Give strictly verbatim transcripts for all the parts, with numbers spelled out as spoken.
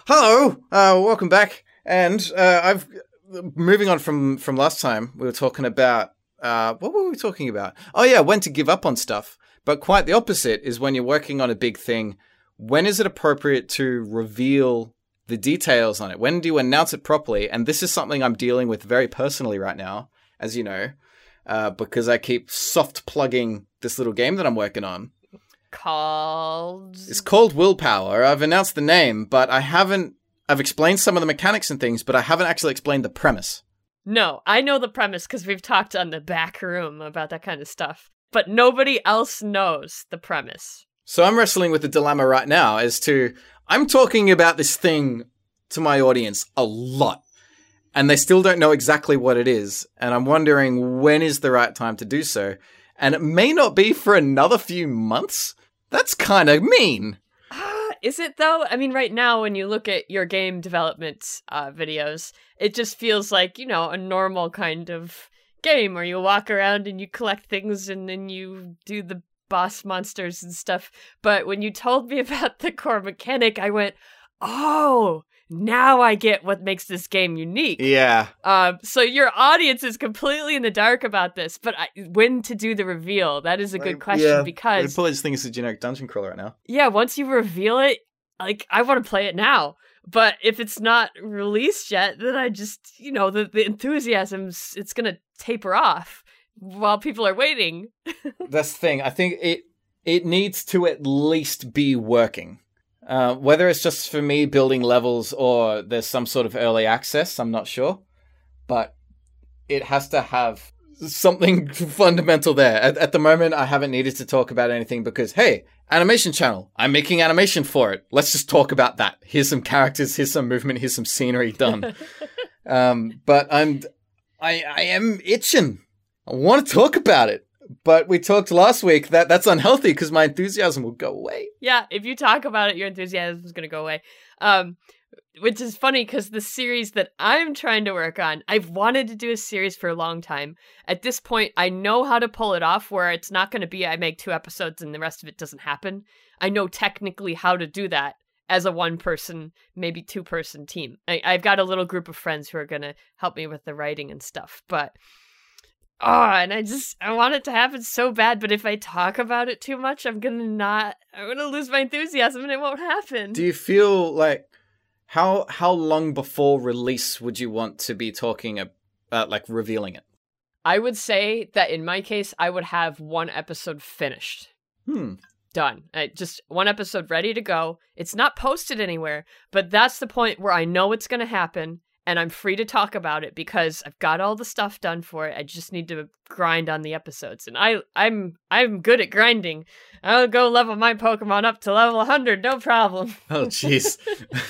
Hello, uh, welcome back. And uh, I've moving on from from last time. We were talking about uh, what were we talking about? Oh yeah, when to give up on stuff. But quite the opposite is when you're working on a big thing. When is it appropriate to reveal the details on it? When do you announce it properly? And this is something I'm dealing with very personally right now, as you know, uh, because I keep soft plugging this little game that I'm working on. Called? It's called Willpower. I've announced the name, but I haven't... I've explained some of the mechanics and things, but I haven't actually explained the premise. No, I know the premise because we've talked on the back room about that kind of stuff. But nobody else knows the premise. So I'm wrestling with the dilemma right now as to... I'm talking about this thing to my audience a lot, and they still don't know exactly what it is, and I'm wondering when is the right time to do so. And it may not be for another few months. That's kind of mean. Uh, is it though? I mean, right now, when you look at your game development uh, videos, it just feels like, you know, a normal kind of game where you walk around and you collect things and then you do the boss monsters and stuff. But when you told me about the core mechanic, I went, oh, now I get what makes this game unique. Yeah. Um, so your audience is completely in the dark about this, but I, when to do the reveal? That is a good question yeah. because... I probably just think it's a generic dungeon crawler right now. Yeah, once you reveal it, like, I want to play it now. But if it's not released yet, then I just, you know, the, the enthusiasm, it's going to taper off while people are waiting. That's the thing. I think it it needs to at least be working. Uh, whether it's just for me building levels or there's some sort of early access, I'm not sure. But it has to have something fundamental there. At, at the moment, I haven't needed to talk about anything because, hey, animation channel, I'm making animation for it. Let's just talk about that. Here's some characters, here's some movement, here's some scenery done. um, but I'm, I, I am itching. I want to talk about it. But we talked last week that that's unhealthy because my enthusiasm will go away. Yeah, if you talk about it, your enthusiasm is going to go away. Um, which is funny because the series that I'm trying to work on, I've wanted to do a series for a long time. At this point, I know how to pull it off where it's not going to be I make two episodes and the rest of it doesn't happen. I know technically how to do that as a one-person, maybe two-person team. I, I've got a little group of friends who are going to help me with the writing and stuff, but... Oh, and I just, I want it to happen so bad, but if I talk about it too much, I'm gonna not, I'm gonna lose my enthusiasm and it won't happen. Do you feel like, how how long before release would you want to be talking about, like, revealing it? I would say that in my case, I would have one episode finished. Hmm. Done. Uh, just one episode ready to go. It's not posted anywhere, but that's the point where I know it's gonna happen. And I'm free to talk about it because I've got all the stuff done for it. I just need to grind on the episodes. And I, I'm I'm good at grinding. I'll go level my Pokemon up to level one hundred, no problem. Oh, jeez.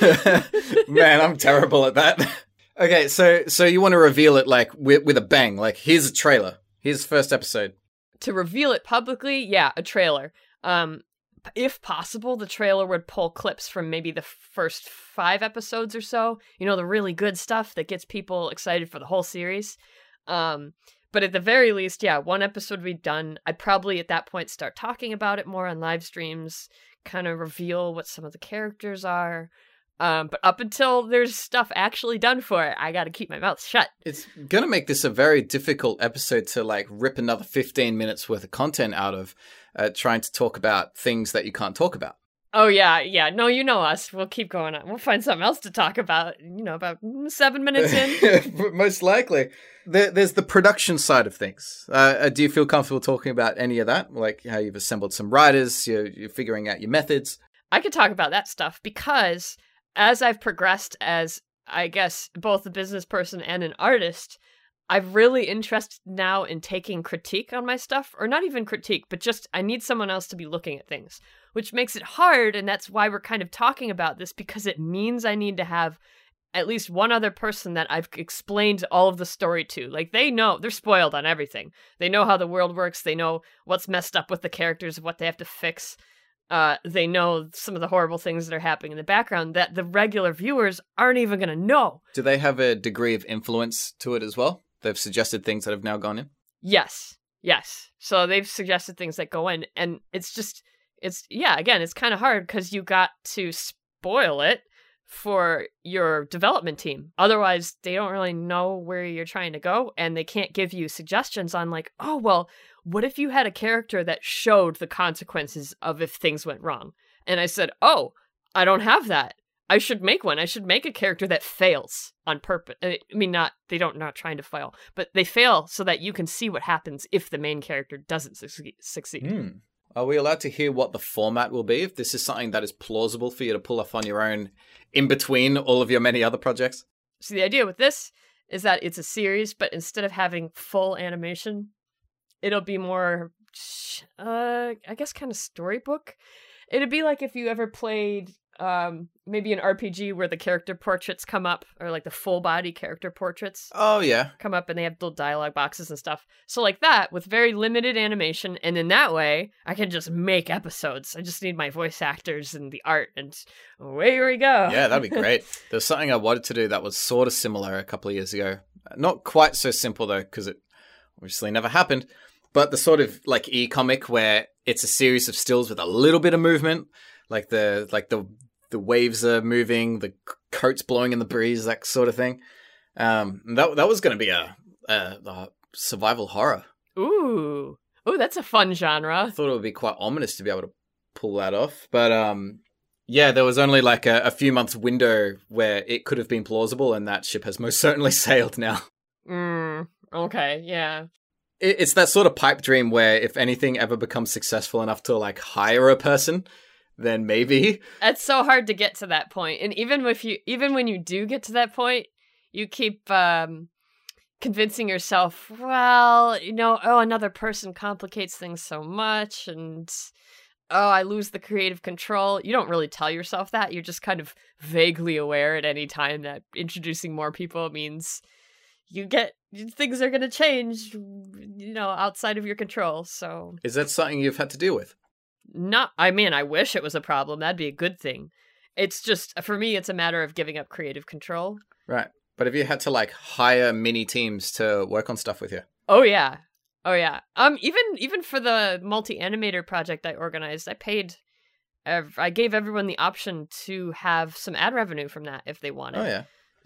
Man, I'm terrible at that. Okay, so so you want to reveal it, like, with, with a bang. Like, here's a trailer. Here's the first episode. To reveal it publicly, yeah, a trailer. Um, if possible, the trailer would pull clips from maybe the first five episodes or so. You know, the really good stuff that gets people excited for the whole series. Um, but at the very least, yeah, one episode would be done. I'd probably at that point start talking about it more on live streams, kind of reveal what some of the characters are. Um, but up until there's stuff actually done for it, I gotta keep my mouth shut. It's gonna make this a very difficult episode to, like, rip another fifteen minutes worth of content out of, uh, trying to talk about things that you can't talk about. Oh, yeah, yeah. No, you know us. We'll keep going on. We'll find something else to talk about, you know, about seven minutes in. Most likely. There, there's the production side of things. Uh, do you feel comfortable talking about any of that? Like how you've assembled some writers, you're, you're figuring out your methods? I could talk about that stuff because... as I've progressed as, I guess, both a business person and an artist, I'm really interested now in taking critique on my stuff, or not even critique, but just I need someone else to be looking at things, which makes it hard, and that's why we're kind of talking about this, because it means I need to have at least one other person that I've explained all of the story to. Like, they know, they're spoiled on everything. They know how the world works, they know what's messed up with the characters, what they have to fix. Uh, they know some of the horrible things that are happening in the background that the regular viewers aren't even going to know. Do they have a degree of influence to it as well? They've suggested things that have now gone in? Yes. Yes. So they've suggested things that go in. And it's just, it's, yeah, again, it's kind of hard because you got to spoil it for your development team. Otherwise, they don't really know where you're trying to go, and they can't give you suggestions on like, oh, well, what if you had a character that showed the consequences of if things went wrong? And I said, oh, I don't have that. I should make one. I should make a character that fails on purpose. I mean, not, they don't, not trying to fail, but they fail so that you can see what happens if the main character doesn't succeed. Mm. Are we allowed to hear what the format will be? If this is something that is plausible for you to pull off on your own in between all of your many other projects? So the idea with this is that it's a series, but instead of having full animation, it'll be more, uh, I guess, kind of storybook. It'd be like if you ever played um, maybe an R P G where the character portraits come up, or like the full body character portraits. Oh, yeah. Come up and they have little dialogue boxes and stuff. So like that, with very limited animation, and in that way, I can just make episodes. I just need my voice actors and the art, and away we go. Yeah, that'd be great. There's something I wanted to do that was sort of similar a couple of years ago. Not quite so simple, though, because it obviously never happened. But the sort of like e-comic where it's a series of stills with a little bit of movement, like the like the the waves are moving, the coat's blowing in the breeze, that sort of thing. Um, that that was going to be a, a, a survival horror. Ooh, ooh, that's a fun genre. I thought it would be quite ominous to be able to pull that off, but um, yeah, there was only like a, a few months window where it could have been plausible, and that ship has most certainly sailed now. Mm, okay, yeah. It's that sort of pipe dream where if anything ever becomes successful enough to like hire a person, then maybe. It's so hard to get to that point. And even if you even when you do get to that point, you keep um convincing yourself, well, you know, oh, another person complicates things so much, and oh, I lose the creative control. You don't really tell yourself that. You're just kind of vaguely aware at any time that introducing more people means you get things are going to change, you know, outside of your control. So is that something you've had to deal with? Not, I mean, I wish it was a problem. That'd be a good thing. It's just, for me, it's a matter of giving up creative control. Right. But have you had to like hire mini teams to work on stuff with you? Oh yeah. Oh yeah. Um, even, even for the multi-animator project I organized, I paid, ev- I gave everyone the option to have some ad revenue from that if they wanted. Oh yeah.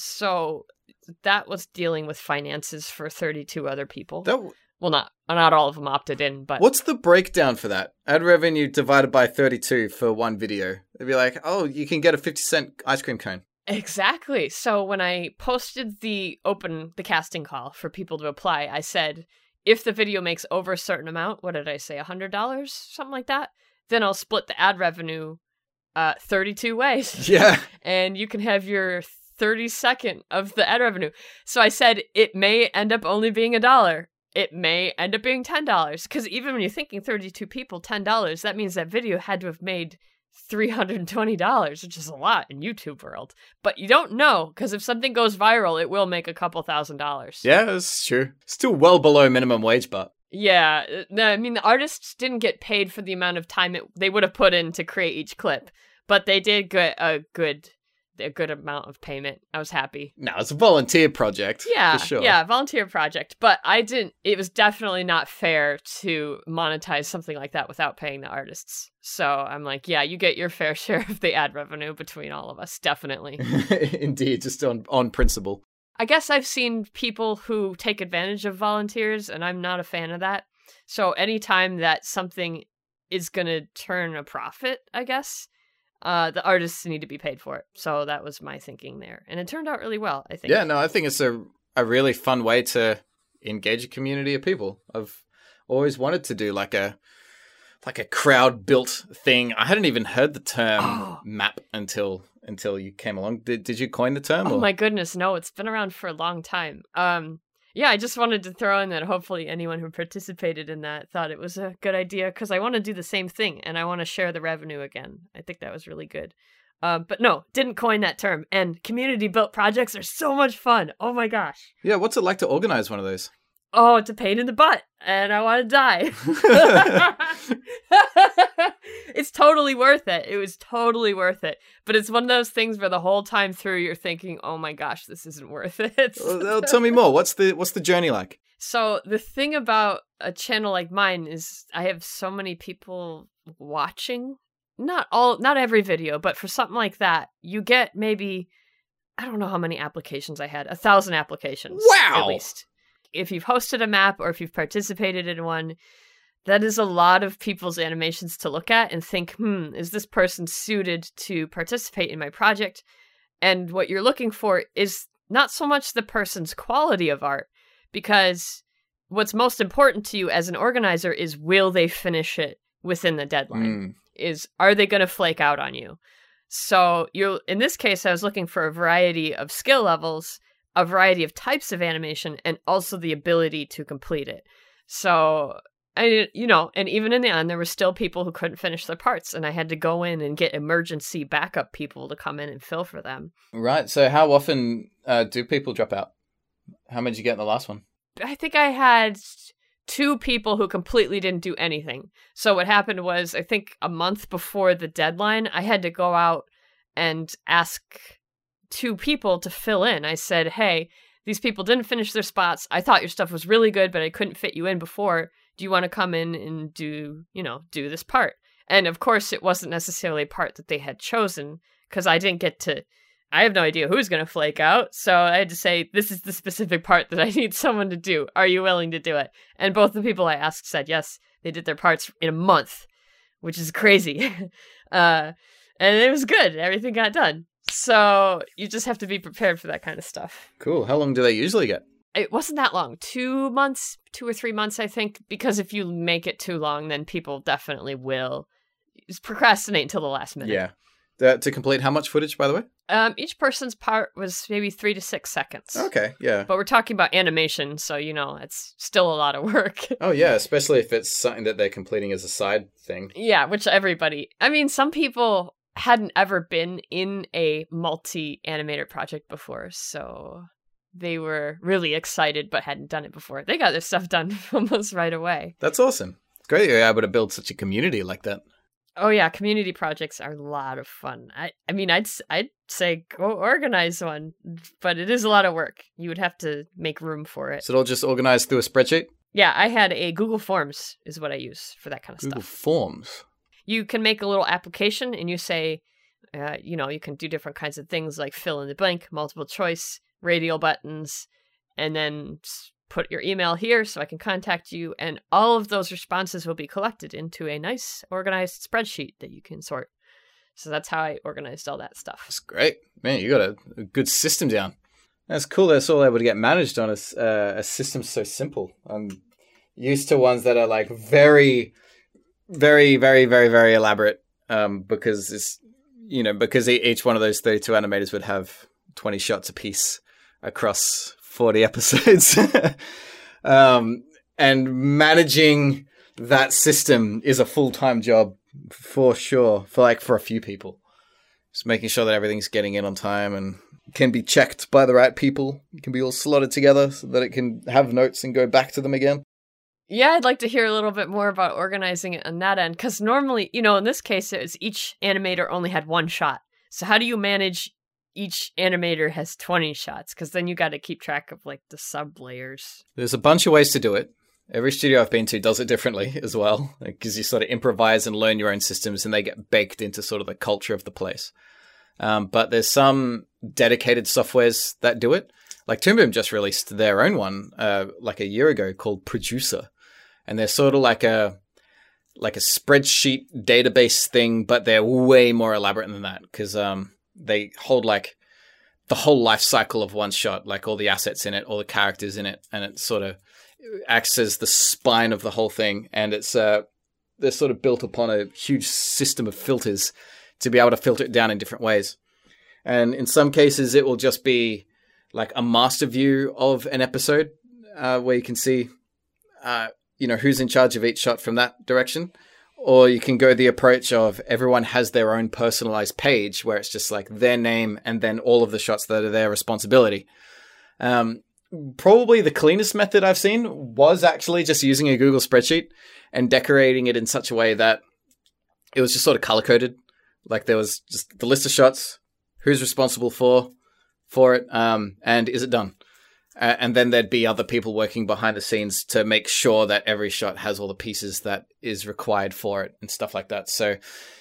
So that was dealing with finances for thirty-two other people. That w- well, not not all of them opted in, but what's the breakdown for that? Ad revenue divided by thirty-two for one video. It'd be like, oh, you can get a fifty cent ice cream cone. Exactly. So when I posted the open the casting call for people to apply, I said, if the video makes over a certain amount, what did I say, one hundred dollars, something like that, then I'll split the ad revenue uh, thirty-two ways. Yeah. And you can have your thirty-second of the ad revenue. So I said it may end up only being a dollar. It may end up being ten dollars. Because even when you're thinking thirty-two people, ten dollars, that means that video had to have made three hundred twenty dollars, which is a lot in YouTube world. But you don't know, because if something goes viral, it will make a couple thousand dollars. Yeah, that's true. Still well below minimum wage, but... Yeah, no, I mean, the artists didn't get paid for the amount of time it, they would have put in to create each clip. But they did get a good... a good amount of payment. I was happy. No, it's a volunteer project. Yeah, for sure. Yeah, volunteer project. But I didn't, it was definitely not fair to monetize something like that without paying the artists. So I'm like, yeah, you get your fair share of the ad revenue between all of us, definitely. Indeed, just on, on principle. I guess I've seen people who take advantage of volunteers, and I'm not a fan of that. So anytime that something is going to turn a profit, I guess, Uh, the artists need to be paid for it. So that was my thinking there. And it turned out really well, I think. Yeah, no, I think it's a, a really fun way to engage a community of people. I've always wanted to do like a like a crowd-built thing. I hadn't even heard the term oh. map until until you came along. Did did you coin the term? Oh or? my goodness, no, it's been around for a long time. Um Yeah, I just wanted to throw in that hopefully anyone who participated in that thought it was a good idea, because I want to do the same thing and I want to share the revenue again. I think that was really good. Uh, but no, didn't coin that term. And community-built projects are so much fun. Oh my gosh. Yeah, what's it like to organize one of those? Oh, it's a pain in the butt, and I want to die. It's totally worth it. It was totally worth it. But it's one of those things where the whole time through you're thinking, oh my gosh, this isn't worth it. Well, tell me more. What's the what's the journey like? So the thing about a channel like mine is I have so many people watching not all, not every video, but for something like that, you get maybe, I don't know how many applications I had, a thousand applications. Wow. At least. If you've hosted a map or if you've participated in one, that is a lot of people's animations to look at and think, hmm, is this person suited to participate in my project? And what you're looking for is not so much the person's quality of art, because what's most important to you as an organizer is, will they finish it within the deadline? Mm. Is, are they going to flake out on you? So you're, in this case, I was looking for a variety of skill levels, a variety of types of animation, and also the ability to complete it. So, I, you know, and even in the end, there were still people who couldn't finish their parts, and I had to go in and get emergency backup people to come in and fill for them. Right. So how often uh, do people drop out? How many did you get in the last one? I think I had two people who completely didn't do anything. So what happened was, I think a month before the deadline, I had to go out and ask two people to fill in. I said, hey, these people didn't finish their spots. I thought your stuff was really good, but I couldn't fit you in before. Do you want to come in and do, you know, do this part? And of course, it wasn't necessarily a part that they had chosen, because I didn't get to, I have no idea who's going to flake out. So I had to say, this is the specific part that I need someone to do. Are you willing to do it? And both the people I asked said yes. They did their parts in a month, which is crazy. uh, and it was good. Everything got done. So you just have to be prepared for that kind of stuff. Cool. How long do they usually get? It wasn't that long. Two months, two or three months, I think. Because if you make it too long, then people definitely will procrastinate until the last minute. Yeah. Uh, to complete how much footage, by the way? Um, each person's part was maybe three to six seconds. Okay, yeah. But we're talking about animation, so, you know, it's still a lot of work. Oh, yeah, especially if it's something that they're completing as a side thing. Yeah, which everybody... I mean, some people hadn't ever been in a multi-animator project before, so they were really excited but hadn't done it before. They got their stuff done almost right away. That's awesome. It's great that you're able to build such a community like that. Oh yeah, community projects are a lot of fun. I, I mean, I'd I'd say go organize one, but it is a lot of work. You would have to make room for it. So it'll just organize through a spreadsheet? Yeah, I had a Google Forms is what I use for that kind of Google stuff. Forms? You can make a little application and you say, uh, you know, you can do different kinds of things like fill in the blank, multiple choice, radial buttons, and then put your email here so I can contact you, and all of those responses will be collected into a nice organized spreadsheet that you can sort. So that's how I organized all that stuff. That's great. Man, you got a, a good system down. That's cool that it's all able to get managed on a, uh, a system so simple. I'm used to ones that are like very, very, very, very, very elaborate um, because it's, you know, because each one of those thirty-two animators would have twenty shots a piece across forty episodes. um, and managing that system is a full-time job for sure, for like for a few people. Just making sure that everything's getting in on time and can be checked by the right people. It can be all slotted together so that it can have notes and go back to them again. Yeah, I'd like to hear a little bit more about organizing it on that end, because normally, you know, in this case, it was each animator only had one shot. So how do you manage each animator has twenty shots? Because then you got to keep track of like the sub layers. There's a bunch of ways to do it. Every studio I've been to does it differently as well, because you sort of improvise and learn your own systems and they get baked into sort of the culture of the place. Um, but there's some dedicated softwares that do it. Like Toon Boom just released their own one uh, like a year ago called Producer. And they're sort of like a like a spreadsheet database thing, but they're way more elaborate than that because um, they hold like the whole life cycle of one shot, like all the assets in it, all the characters in it, and it sort of acts as the spine of the whole thing. And it's uh, they're sort of built upon a huge system of filters to be able to filter it down in different ways. And in some cases, it will just be like a master view of an episode uh, where you can see, uh, you know, who's in charge of each shot from that direction. Or you can go the approach of everyone has their own personalized page where it's just like their name and then all of the shots that are their responsibility. Um, probably the cleanest method I've seen was actually just using a Google spreadsheet and decorating it in such a way that it was just sort of color-coded. Like there was just the list of shots, who's responsible for for it, um, and is it done? Uh, and then there'd be other people working behind the scenes to make sure that every shot has all the pieces that is required for it and stuff like that. So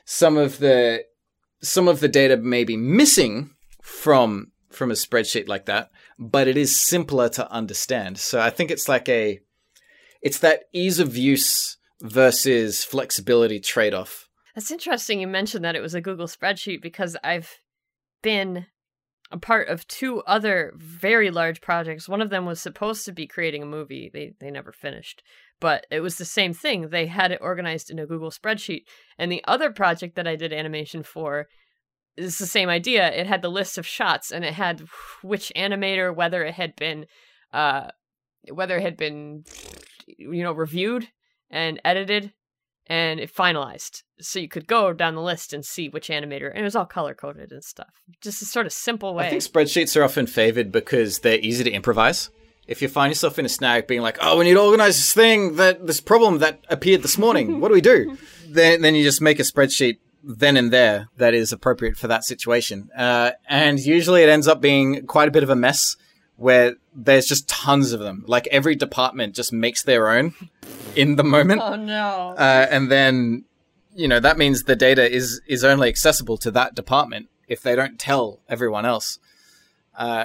some of the some of the data may be missing from from a spreadsheet like that, but it is simpler to understand. So I think it's like a it's that ease of use versus flexibility trade-off. That's interesting you mentioned that it was a Google spreadsheet, because I've been a part of two other very large projects. One of them was supposed to be creating a movie. They they never finished. But it was the same thing. They had it organized in a Google spreadsheet. And the other project that I did animation for is the same idea. It had the list of shots, and it had which animator, whether it had been, uh, whether it had been, you know, reviewed and edited, and it finalized. So you could go down the list and see which animator, and it was all color coded and stuff. Just a sort of simple way. I think spreadsheets are often favored because they're easy to improvise. If you find yourself in a snag being like, oh, we need to organize this thing, that this problem that appeared this morning, what do we do? then, then you just make a spreadsheet then and there that is appropriate for that situation. Uh, and usually it ends up being quite a bit of a mess where there's just tons of them. Like every department just makes their own in the moment. Oh, no. Uh, and then, you know, that means the data is, is only accessible to that department if they don't tell everyone else. Uh,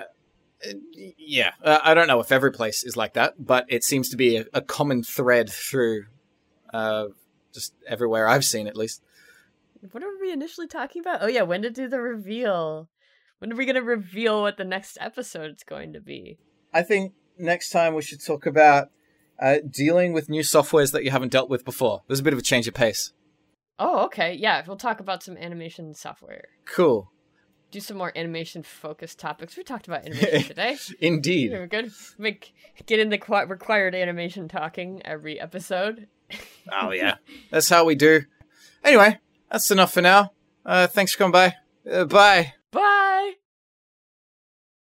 yeah, uh, I don't know if every place is like that, but it seems to be a, a common thread through uh, just everywhere I've seen, at least. What are we initially talking about? Oh, yeah, when to do the reveal. When are we going to reveal what the next episode's going to be? I think next time we should talk about uh, dealing with new softwares that you haven't dealt with before. There's a bit of a change of pace. Oh, okay. Yeah, we'll talk about some animation software. Cool. Do some more animation-focused topics. We talked about animation today. Indeed. We're good. Make get in the qu- required animation talking every episode. Oh, yeah. That's how we do. Anyway, that's enough for now. Uh, thanks for coming by. Uh, bye.